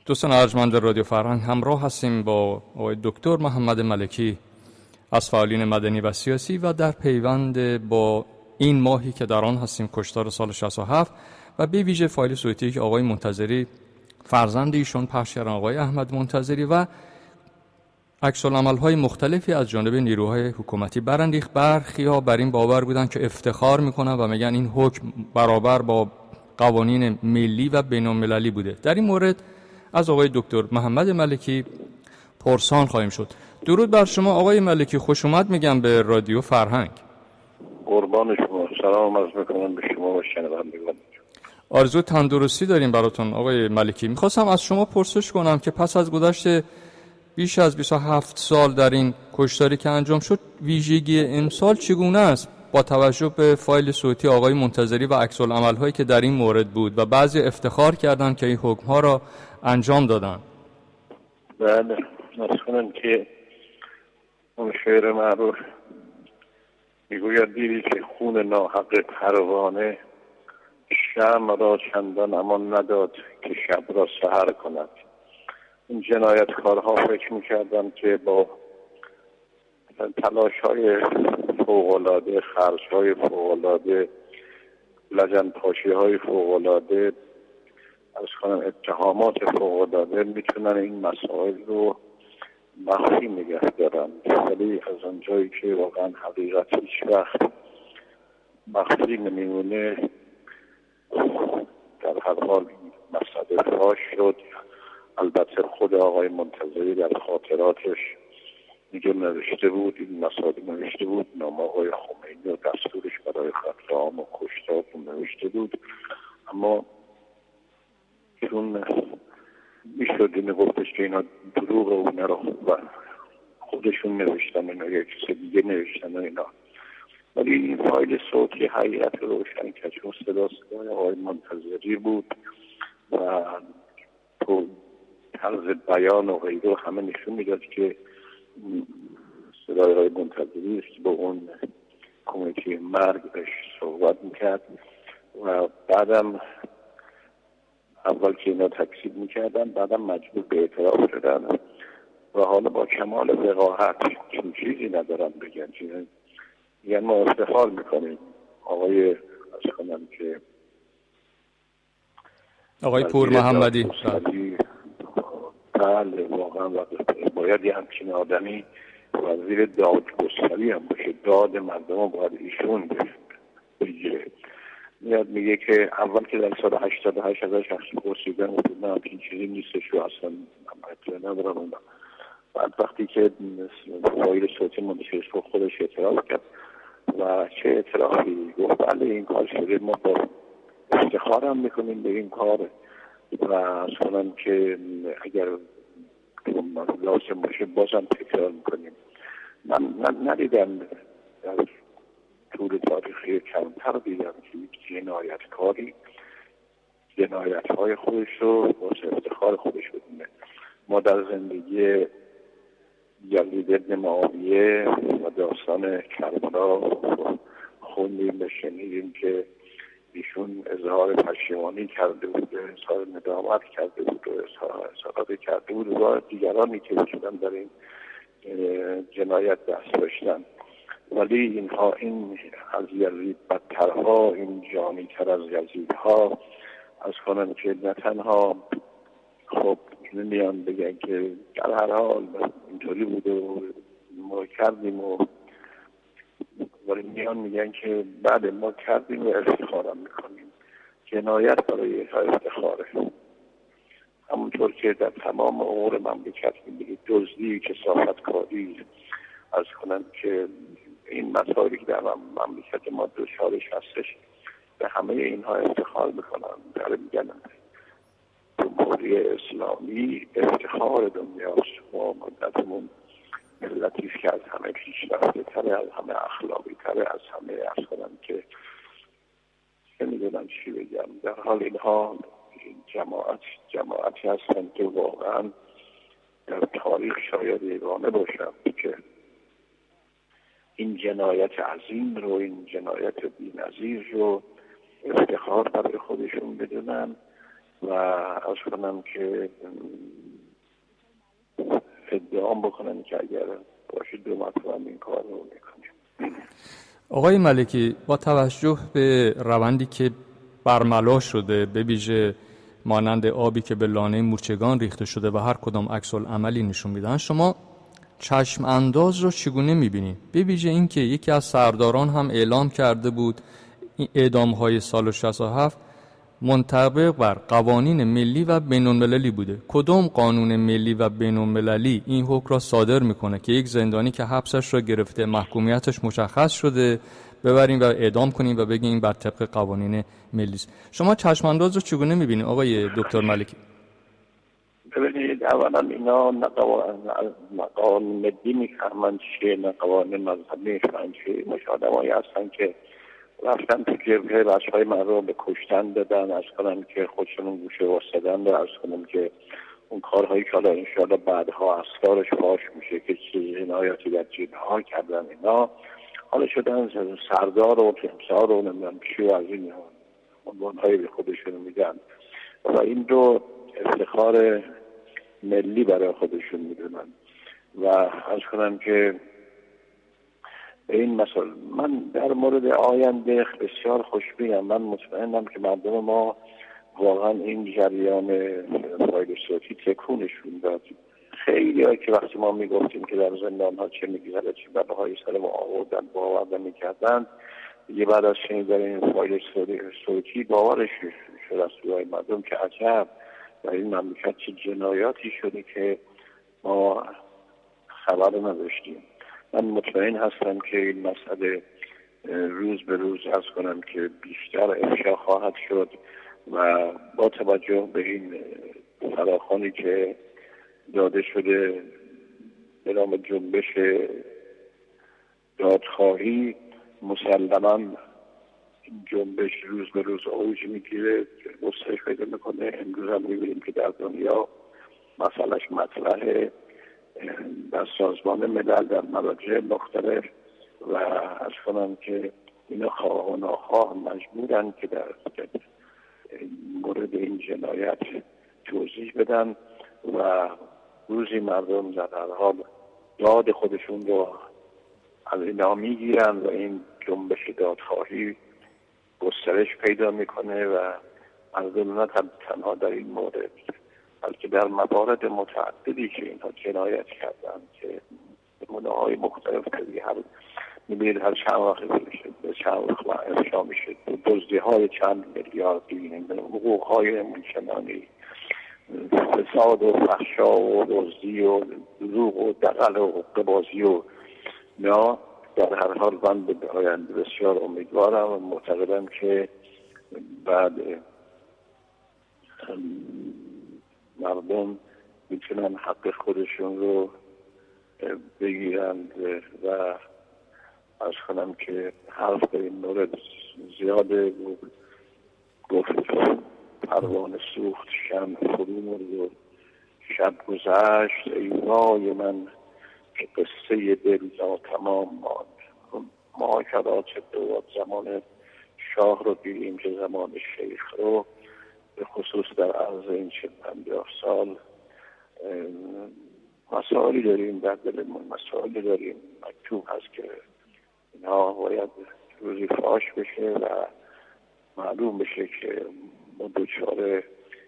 دوستان ارجمند رادیو فرهنگ، همراه هستیم با آقای دکتر محمد ملکی از فعالین مدنی و سیاسی و در پیوند با این ماهی که در آن هستیم، کشتار سال 67 و به ویژه فایل صوتی که آقای منتظری فرزند ایشون پخش کردن، آقای احمد منتظری، و عکس‌العمل‌های مختلفی از جانب نیروهای حکومتی برانگیخت. برخی‌ها بر این باور بودن که افتخار میکنن و میگن این حکم برابر با قوانین ملی و بین‌المللی بوده. در این مورد از آقای دکتر محمد ملکی پرسان خواهیم شد. درود بر شما آقای ملکی، خوش اومد میگم به رادیو فرهنگ. قربان شما، سلام عرض میکنم به شما و شنوندگان. آرزو تندرستی داریم براتون آقای ملکی. میخواستم از شما پرسش کنم که پس از گذشت بیش از 27 سال در این کشتاری که انجام شد، ویژگی امسال چگونه است با توجه به فایل صوتی آقای منتظری و عکس‌العمل‌هایی که در این مورد بود و بعضی افتخار کردند که این حکم‌ها را انجام دادن؟ بله، نرس کنم که اون شعر معروف میگوید دیدی که خون ناحق پروانه شمع را چندان امان نداد که شب را سحر کند. این جنایتکارها فکر میکردن که با تلاش‌های فوق‌العاده، خرج‌های فوق‌العاده، لجن‌پاشی‌های فوق‌العاده، از کنم اتهامات فوق‌العاده میتونن این مسائل رو مخفی نگه دارن، ولی از آنجایی که واقعا حقیقت هیچ وقت مخفی نمیمونه، در هر حال مسئله فاش شد. البته خود آقای منتظری در خاطراتش میگه نوشته بود، این مسائل نوشته بود، نامه آقای خمینی و دستورش برای قتل عام و کشتار نوشته بود، اما چون میشد اینو گفتش که اینا دروغ اونه رو و خودشون نوشتن، اینا یک کسی دیگه نوشتن اینا. ولی این فایل صوتی حقیقت روشن کرد، چون صدای آقای منتظری بود و تو طرز بیان و غیره همه نشون میداد که صدای آقای منتظری است که با اون کمیته مرگ بهش صحبت میکرد و بعدم اول که اینا تکذیب میکردن، بعدم مجبور به اعتراف شدن و حالا با کمال وقاحت چون چیزی ندارن بگن، یعنی ما افتخار میکنیم. آقای از کنم که آقای پور محمدی، بله واقعا باید یه همچین آدمی وزیر دادگستری هم باشه، داد مردم رو باید ایشون بگیره. میاد میگه که اول که در سال 88 ازش شخصی پرسیدن و همچین چیزی نیستش و اصلا اطلاع ندارم اونا. بعد وقتی که فایل صوتی منتشر شد خودش اعتراف کرد و چه اعترافی گفت بله این کار شده، ما با افتخار هم میکنیم به این کار و اصلا که اگر لازم باشه بازم تکرار میکنیم. من ندیدم در طول تاریخی کمتر دیدم که یک جنایتکاری جنایت‌های خودش رو با افتخار خودش بدونه. ما در زندگی یزید بن معاویه و داستان کربلا خوندیم و شنیدیم که ایشون اظهار پشیمانی کرده بود، اظهار ندامت کرده بود و اظهارات کرده بود و دیگرانی که شدن در این جنایت دست داشتن. ولی اینها این از یزید بدترها، این جانی‌تر از یزیدها از کنن که نه تنها خب نمیان بگن که در هر حال اینطوری بود و ما کردیم و ولی میان میگن که بعد ما کردیم و افتخارم میکنیم. جنایت برای افتخاره، همونطور که در تمام امور مملکت میبینید، دزدی، کثافتکاری از کنن که این مسائلی که در مملکت ما دچارش هستش، به همه اینها افتخار میکنن. در میگن جمهوری اسلامی افتخار دنیاست و مدتمون ملتی که از همه پیشرفته تره، از همه اخلاقی تره، از همه از کنن که نمیدونم چی بگم. در حال اینها جماعتی هستن که واقعا در تاریخ شاید یگانه باشن که این جنایت عظیم رو، این جنایت بی‌نظیر رو افتخار برای خودشون بدونن و از کنم که ادعام بکنم که اگر باشید 2 مرتبه این کار رو میکنیم. آقای ملکی، با توجه به روندی که برملا شده، به ویژه مانند آبی که به لانه مورچگان ریخته شده و هر کدام عکس العملی نشون میدن، شما چشم انداز رو چگونه میبینید؟ به ویژه این که یکی از سرداران هم اعلام کرده بود این اعدام‌های سال 67 منطبق بر قوانین ملی و بین‌المللی بوده. کدام قانون ملی و بین‌المللی این حکم را صادر میکنه که یک زندانی که حبسش را گرفته، محکومیتش مشخص شده، ببریم و اعدام کنیم و بگیم بر طبق قوانین ملی است؟ شما چشم انداز رو چگونه میبینید آقای دکتر ملکی؟ ببینید، اولا اینا نه قوانین ملی میفهمن چیه، نه قوانین مذهبی میفهمن چیه. مش آدمایی هستن که رفتن تو جبهه بچه‌های من رو به کشتن دادن، از کنم که خودشون گوشه واسدن و از کنم که اون کارهایی که حالا انشاءالله بعدها اسرارش فاش میشه که چه جنایاتی در جبهه ها کردن، اینا حالا شدن سردار و تمسار و نمیدونم چی و از این عنوان‌هایی به خودشون میدن و این رو افتخار ملی برای خودشون میدونن. و از کنم که به این مسئله من در مورد آینده بسیار خوشبینم. من مطمئنم که مردم ما واقعا این جریان فایل صوتی تکونشون داد. خیلی هایی که وقتی ما میگفتیم که در زندان ها چه میگذره، چه بلاهایی سر ما آوردن، باور نمیکردن، دیگه بعد از شنیدن این فایل صوتی باورش شد از سوی مردم که عجب در این مملکت چه جنایاتی شده که ما خبر نداشتیم. من مطمئن هستم که این مسئله روز به روز از کنم که بیشتر افشا خواهد شد و با توجه به این فراخوانی که داده شده به نام جنبش دادخواهی، مسلماً این جنبش روز به روز اوج میگیره، گسترش پیدا میکنه. امروز هم میبینیم که در دنیا مسئلهش مطرحه در سازمان ملل، در مراجع مختلف و از کنم که اینا خواه و ناخواه مجبورن که در مورد این جنایت توضیح بدن و روزی مردم در هر حال داد خودشون رو از اینا میگیرن و این جنبش دادخواهی گسترش پیدا میکنه و مردم نه تنها در این مورد بلکه در موارد متعددی که اینها جنایت کردن که نمونه‌های مختلف که هر میبینید هر چند وقت به چند وقت افشا میشه، دزدی‌های چند میلیاردی، حقوق‌های منشنانی، فساد و فحشا و دزدی و دروغ و دغل و حقه‌بازی و نه. در هر حال من به آینده بسیار امیدوارم و معتقدم که بعد مردم میتونن حق خودشون رو بگیرند و از کنم که حرف به این مورد زیاده گفت پروانه سوخت شمع فرو مرد و شب گذشت ای وای من که قصه دل تمام ماند. ما کرات دوات زمان شاه رو دیدیم که زمان شیخ رو به خصوص در عرض این 50 سال مسائلی داریم در دلمون، مسائلی داریم مکتوب هست که اینا باید روزی فاش بشه و معلوم بشه که ما دوچار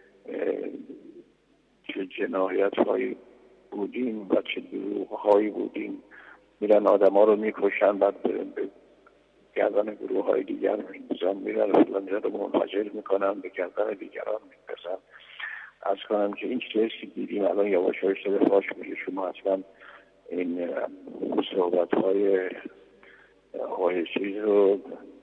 چه جنایت هایی بودیم و چه دروغ هایی بودیم. میرن آدم ها رو میکشن، بعد به گردن گروه های دیگر میزن، میرن فلانجا رو منفجر میکنن، به گردن دیگران میپسن. از کنم که این چیزی که دیدیم الان یواش یواش شده فاش میشه. شما اصلا این صحبت های چیز رو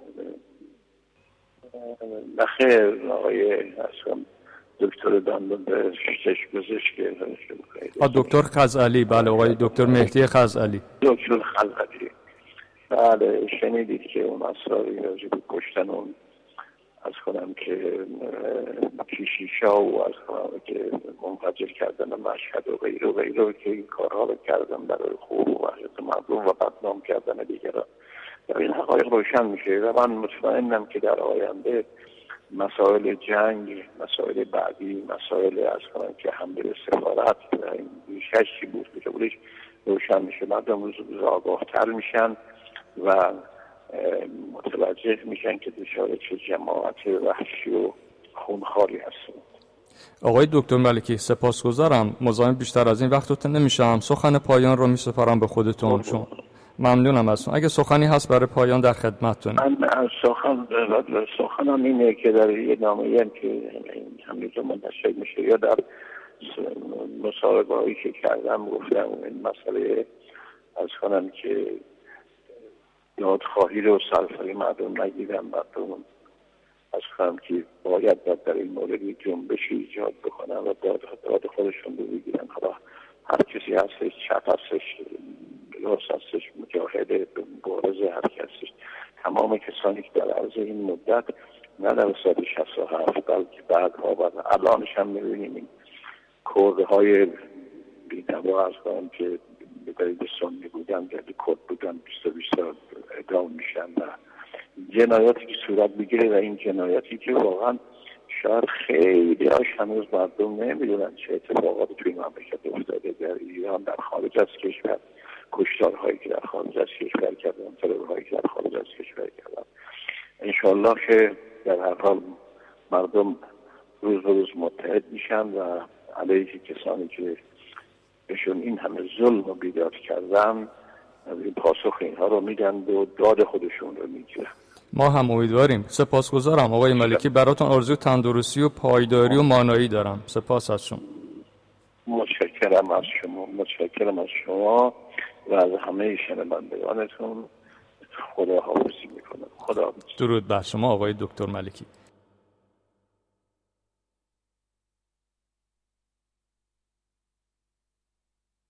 نخیر آقای اصلا دکتر دندان به پزشک دکتر خزعلی، بله آقای دکتر مهدی خزعلی، دکتر خزعلی، بله شنیدید که اون اسراری راجع به کشتن اون از کنم که کیشیشا و از کنم که منفجر کردن مشهد و غیره که این کارها رو کردن برای خوب و وحشت مردم و بدنام کردن دیگران. این حقایق روشن میشه و من مطمئنم که در آینده مسائل جنگ، مسائل بعدی، مسائل از کنم که حمله به سفارت ریشش چی بود که بودش روشن میشه. مردم روز روز آگاهتر میشن و متوجه میشن که دچار چه جماعت وحشی و خونخواری هستند. آقای دکتر ملکی سپاسگزارم. مزاحم بیشتر از این وقتتون نمیشم. سخن پایان رو میسپارم به خودتون. شما ممنونم ازتون. اگه سخنی هست برای پایان در خدمتتون. من سخنم اینه که در یه نامه‌ای هم که همینجا منتشر میشه یا در مصاحبه‌هایی که کردم گفتم این مسئله از کنم که دادخواهی رو سرفری مردم نگیرم. مردم از کنم که باید در این مورد جنبشی ایجاد بکنن و داد خودشون رو بگیرن. حالا هر کسی هستش، چپ هستش، راست هستش، مجاهد، مبارز، هر کسی. تمام کسانی که در عرض این مدت نه در سال 67 بلکه بعدها و الانش هم می‌بینیم این کردهای بی‌نوا از کنم که به دلیل سنی بودن در کرد بودن 20 سال اعدام میشن و جنایاتی که صورت میگیره و این جنایاتی که واقعا شاید خیلی هاش هنوز مردم نمیدونن چه اتفاقاتی توی مملکت افتاده، در ایران، در خارج از کشور، کشتارهایی که در خارج از کشور کردن، ترورهایی که در خارج از کشور کردن. انشالله که در هر حال مردم روز به روز متحد میشن و علیه کسانی که بهشون این همه ظلم و بیداد کردن این پاسخ اینها رو میدن و داد خودشون رو میگیرن. ما هم امیدواریم. سپاسگزارم آقای ملکی. براتون آرزوی تندرستی و پایداری و مانایی دارم. سپاس از شما. متشکرم از شما و از همه شنوندگانتون. خدا حافظی میکنم. خدا حافظ. درود بر شما آقای دکتر ملکی.